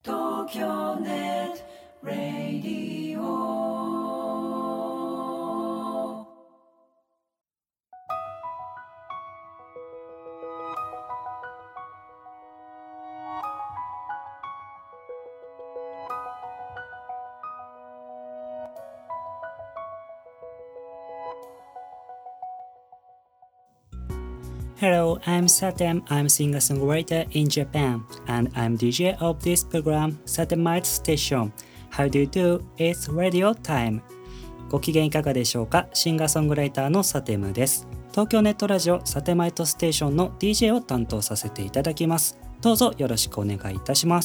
東京ネットラディオ。 Hello, I'm Satem. I'm singer-songwriter in Japan, and I'm DJ of this program, Satemite Station. How do you do? It's radio time. ご機嫌いかがでしょうか？シンガーソングライターのサテムです。東京ネットラジオサテマイトステーションの DJ を担当させていただきます。どうぞよろしくお願いいたします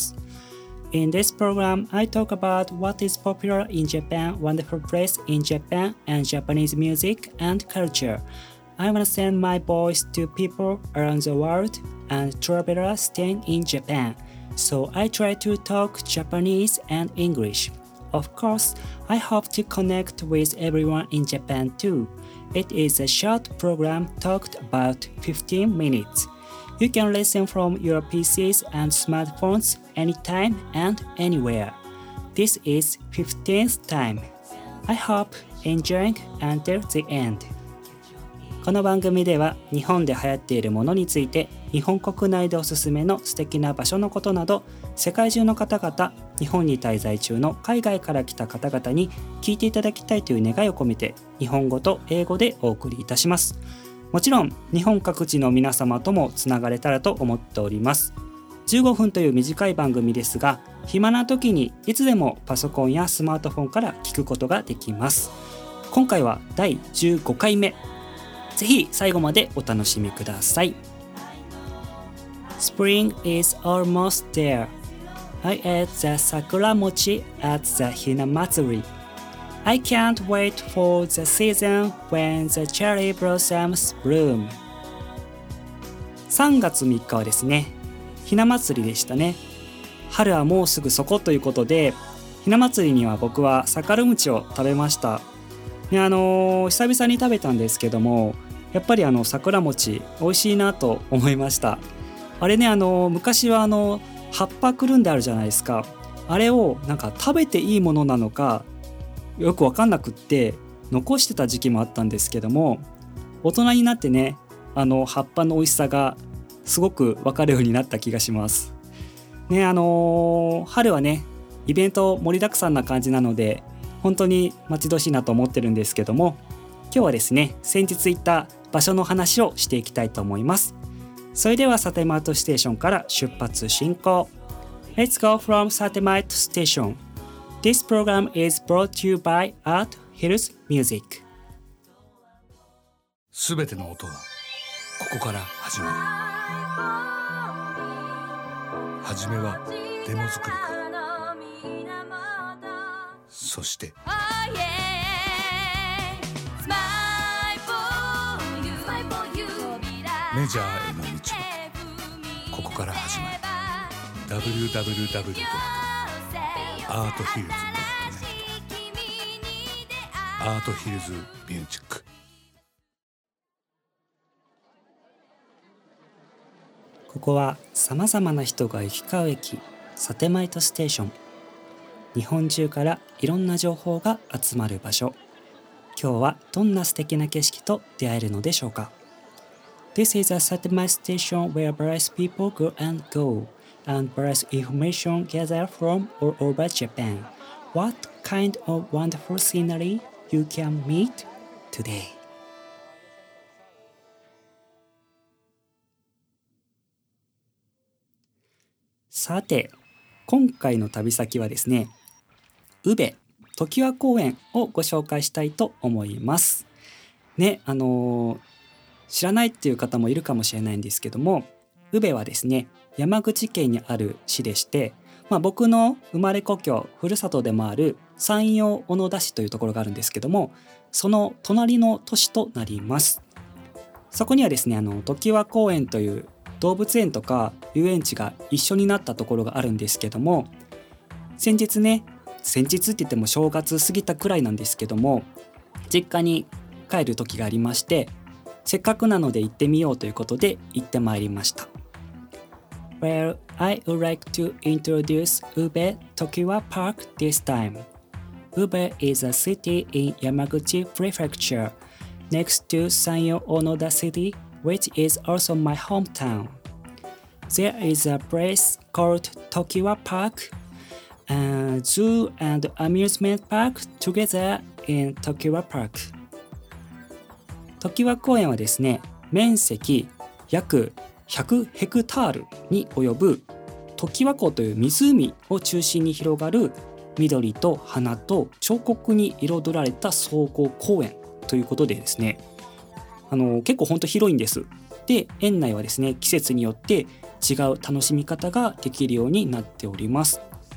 。In this program, I talk about what is popular in Japan, wonderful place in Japan, and Japanese music and culture.I want to send my voice to people around the world and travelers staying in Japan. So I try to talk Japanese and English. Of course, I hope to connect with everyone in Japan too. It is a short program talked about 15 minutes. You can listen from your PCs and smartphones anytime and anywhere. This is 15th time. I hope enjoying until the end.この番組では日本で流行っているものについて日本国内でおすすめの素敵な場所のことなど世界中の方々、日本に滞在中の海外から来た方々に聞いていただきたいという願いを込めて日本語と英語でお送りいたします。もちろん日本各地の皆様ともつながれたらと思っております。15分という短い番組ですが暇な時にいつでもパソコンやスマートフォンから聞くことができます。今回は第15回目。ぜひ最後までお楽しみください。Spring is almost there. I ate the sakura mochi at the Hina Matsuri. I can't wait for the season when the cherry blossoms bloom. 3月3日はですね、ひな祭りでしたね。春はもうすぐそこということで、ひな祭りには僕は桜餅を食べました。ね、久々に食べたんですけども、やっぱり桜餅美味しいなと思いました。あれね、昔は葉っぱくるんであるじゃないですか。あれをなんか食べていいものなのかよく分かんなくって残してた時期もあったんですけども、大人になってね、葉っぱの美味しさがすごく分かるようになった気がしますね。春はねイベント盛りだくさんな感じなので本当に待ち遠しいなと思ってるんですけども、今日はですね先日行った場所の話をしていきたいと思います。それではサテマイトステーションから出発進行。 Let's go from Satellite Station. This program is brought to you by Art Hills Music. すべての音はここから始まる。はじめはデモ作りから、そしてメジャーへの道はここから始まる。 www.arthills.net アートヒルズミュージック。 ここはさまざまな人が行き交う駅、サテマイトステーション。日本中からいろんな情報が集まる場所。今日はどんな素敵な景色と出会えるのでしょうか。This is a satellite station where various people go and go, and various information gathered from all over Japan. What kind of wonderful scenery you can meet today? さて、今回の旅先はですね、宇部常盤公園をご紹介したいと思います。ね、知らないっていう方もいるかもしれないんですけども、宇部はですね山口県にある市でして、僕の生まれ故郷ふるさとでもある山陽小野田市というところがあるんですけども、その隣の都市となります。そこにはですね常盤公園という動物園とか遊園地が一緒になったところがあるんですけども、先日って言っても正月過ぎたくらいなんですけども、実家に帰る時がありまして、せっかくなので行ってみようということで行ってまいりました。 Well, I would like to introduce Ube Tokiwa Park this time. Ube is a city in Yamaguchi Prefecture, next to Sanyo Onoda City, which is also my hometown. There is a place called Tokiwa Park, a zoo and amusement park together in Tokiwa Park. 常盤公園はですね、面積約100ヘクタールに及ぶ常盤湖という湖を中心に広がる緑と花と彫刻に彩られた総合公園ということでですね、結構ほんと広いんです。で、園内はですね、季節によって違う楽しみ方ができるようになっております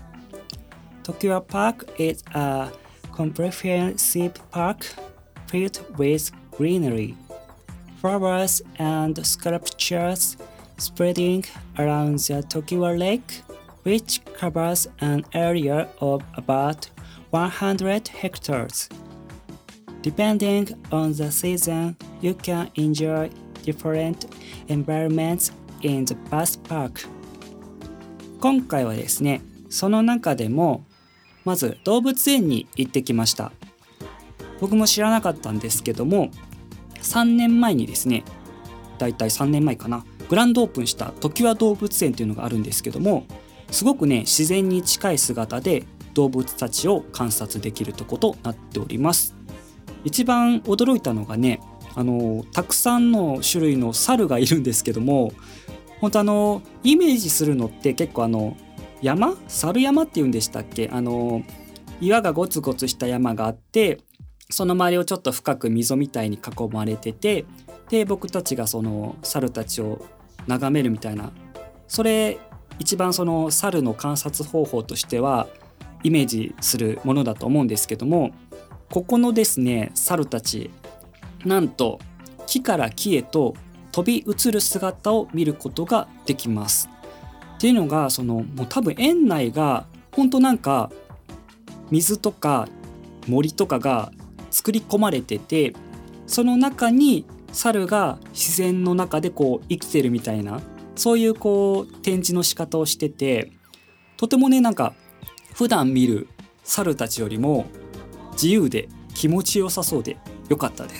。Tokiwa Park is a comprehensive park filled with greenery, flowers and sculptures spreading around the Tokiwa Lake, which covers an area of about 100 hectares. Depending on the season, you can enjoy different environments in the vast park. 今回はですね、その中でもまず動物園に行ってきました。僕も知らなかったんですけども、3年前にですね、だいたい3年前かな、グランドオープンした常盤動物園というのがあるんですけども、すごくね、自然に近い姿で動物たちを観察できるところとなっております。一番驚いたのがね、たくさんの種類の猿がいるんですけども、本当イメージするのって結構猿山っていうんでしたっけ、岩がゴツゴツした山があって、その周りをちょっと深く溝みたいに囲まれてて、で僕たちがその猿たちを眺めるみたいな、それ一番その猿の観察方法としてはイメージするものだと思うんですけども、ここのですね、猿たちなんと木から木へと飛び移る姿を見ることができます。っていうのが、もう多分園内が本当なんか水とか森とかが作り込まれてて、その中に猿が自然の中でこう生きてるみたいな、そういうこう展示の仕方をしてて、とてもね、なんか普段見る猿たちよりも自由で気持ちよさそうでよかったです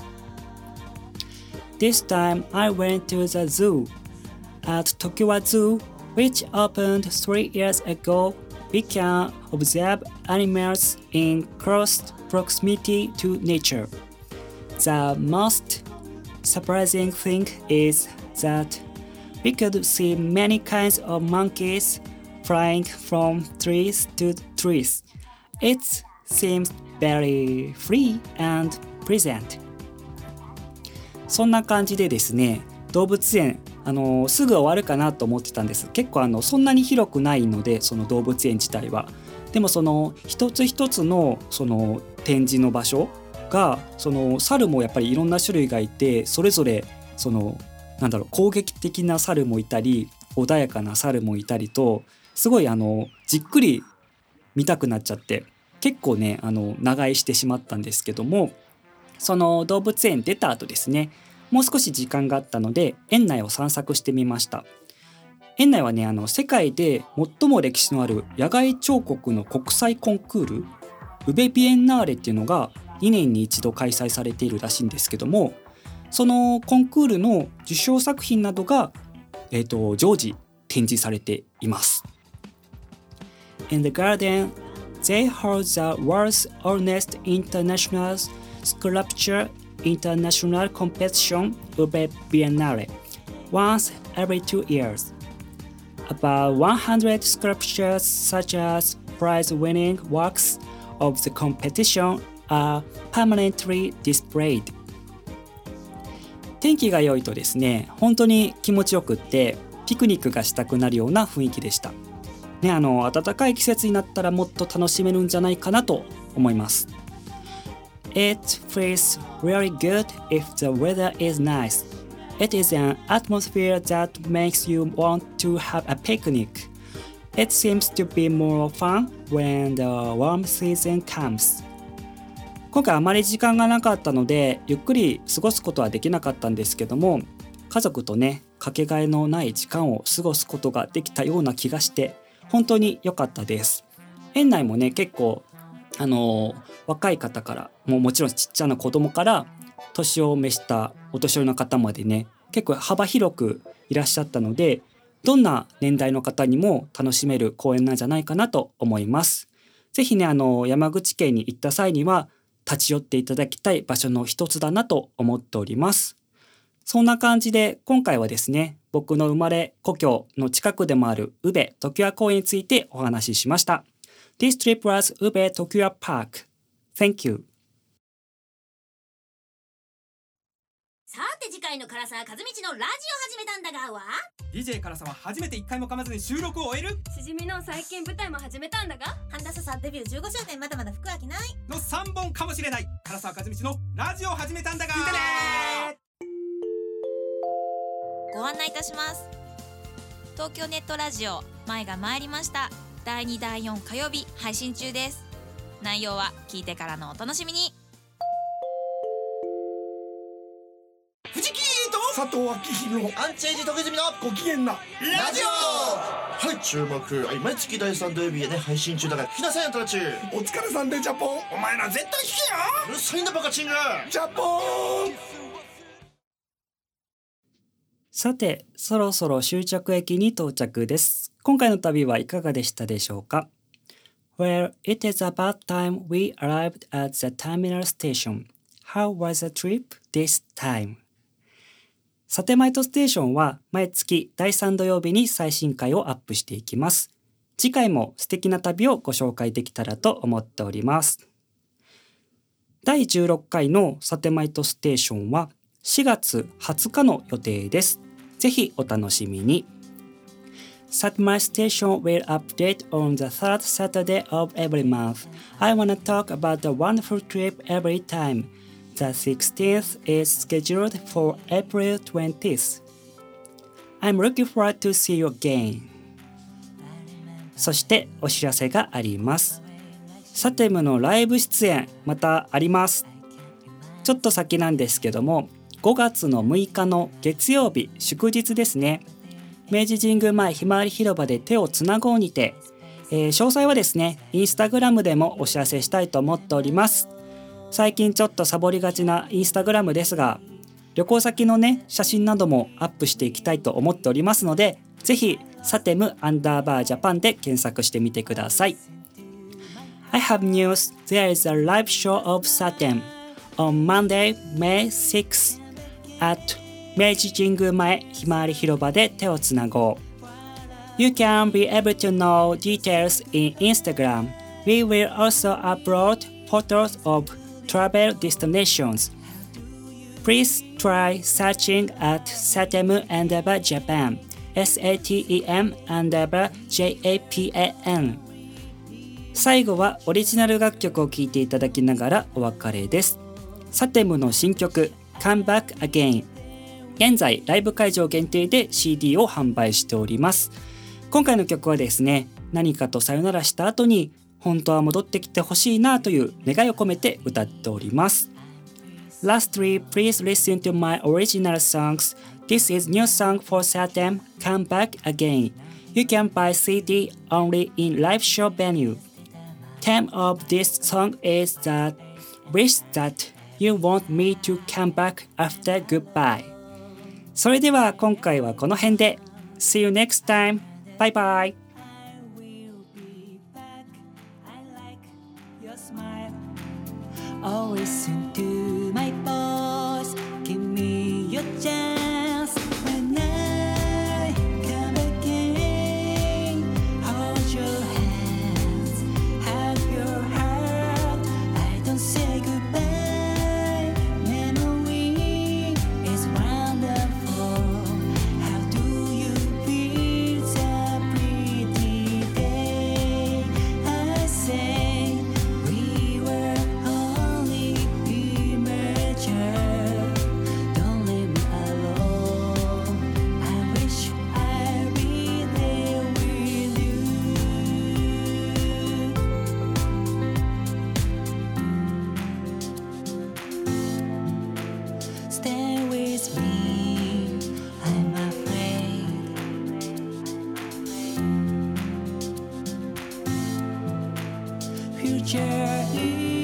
。This time I went to the zoo. At Tokiwa Zoo, which opened 3 years ago, we can observe animals in close proximity to nature. The most surprising thing is that we could see many kinds of monkeys flying from trees to trees. It seems very free and pleasant. そんな感じでですね、動物園すぐ終わるかなと思ってたんです。結構そんなに広くないので、その動物園自体は。でもその一つ一つのその展示の場所が、その猿もやっぱりいろんな種類がいて、それぞれその攻撃的な猿もいたり、穏やかな猿もいたりと、すごいじっくり見たくなっちゃって、結構ね長居してしまったんですけども、その動物園出た後ですね、もう少し時間があったので園内を散策してみました。園内はね、世界で最も歴史のある野外彫刻の国際コンクール、ウベビエンナーレっていうのが2年に一度開催されているらしいんですけども、そのコンクールの受賞作品などが、常時展示されています。In the garden, they hold the world's oldest international sculpture international competition Ube Biennale once every 2 years. About 100 sculptures such as prize-winning works of the competition are permanently displayed. 天気が良いとですね、本当に気持ちよくってピクニックがしたくなるような雰囲気でした。ね、暖かい季節になったらもっと楽しめるんじゃないかなと思います。It feels really good if the weather is nice. It is an atmosphere that makes you want to have a picnic. It seems to be more fun when the warm season comes. 今回あまり時間がなかったのでゆっくり過ごすことはできなかったんですけども、家族とねかけがえのない時間を過ごすことができたような気がして本当に良かったです。園内もね結構若い方からもちろんちっちゃな子供から年を召したお年寄りの方までね結構幅広くいらっしゃったので、どんな年代の方にも楽しめる公園なんじゃないかなと思います。ぜひね山口県に行った際には立ち寄っていただきたい場所の一つだなと思っております。そんな感じで今回はですね、僕の生まれ故郷の近くでもある宇部常盤公園についてお話ししました。This trip was 宇部常盤 Park. Thank you. さて次回の唐沢和道のラジオ始めたんだがは DJ 唐沢初めて1回も噛まずに収録を終えるしじみの最近舞台も始めたんだが神田さんデビュー15周年まだまだ服飽きないの3本かもしれない唐沢和道のラジオ始めたんだが聞いてねご案内いたします。東京ネットラジオ前が参りました。第2第4火曜日配信中です。内容は聞いてからのお楽しみに。 藤木と佐藤明宏アンチエイジ徳泉のご機嫌なラジオ。はい注目、毎月第3土曜日へね配信中だから聞きなさいよトラチュお疲れさんでジャポン。 お前ら絶対聞けよ。 うるさいんだバカチングジャポン。 さて、そろそろ終着駅に到着です。今回の旅はいかがでしたでしょうか？ Well, it is about time we arrived at the terminal station. How was the trip this time? サテマイトステーションは毎月第3土曜日に最新回をアップしていきます。次回も素敵な旅をご紹介できたらと思っております。第16回のサテマイトステーションは4月20日の予定です。ぜひお楽しみに。Satellite Station will update on the third Saturday of every month. I wanna talk about the wonderful trip every time. The 16th is scheduled for April 20th. I'm looking forward to see you again. そしてお知らせがあります。サテムのライブ出演またあります。ちょっと先なんですけども、5月の6日の月曜日祝日ですね。明治神宮前ひまわり広場で手をつなごうにて、詳細はですねインスタグラムでもお知らせしたいと思っております。最近ちょっとサボりがちなインスタグラムですが、旅行先のね写真などもアップしていきたいと思っておりますので、ぜひサテム_ジャパンで検索してみてください。I have news. There is a live show of Satem on Monday, May 6th at 明治神宮前ひまわり広場で手をつなごう。You can be able to know details in Instagram. We will also upload photos of travel destinations. Please try searching at Satem_Japan. SATEM_JAPAN。最後はオリジナル楽曲を聴いていただきながらお別れです。サテムの新曲 Come Back Again。現在ライブ会場限定で CD を販売しております。今回の曲はですね、何かとさよならした後に本当は戻ってきてほしいなという願いを込めて歌っております。Lastly, please listen to my original songs. This is new song for Satem, Come Back Again. You can buy CD only in live show venue. Theme of this song is that wish that you want me to come back after goodbye. それでは今回はこの辺で。See you next time. Bye bye. Oh, listen to my voice. Give me your chance. When I come again, hold your hands, have your heart. I don't say goodbye. Memory is wonderful. How do you feel the pretty day? I say we were only immature. J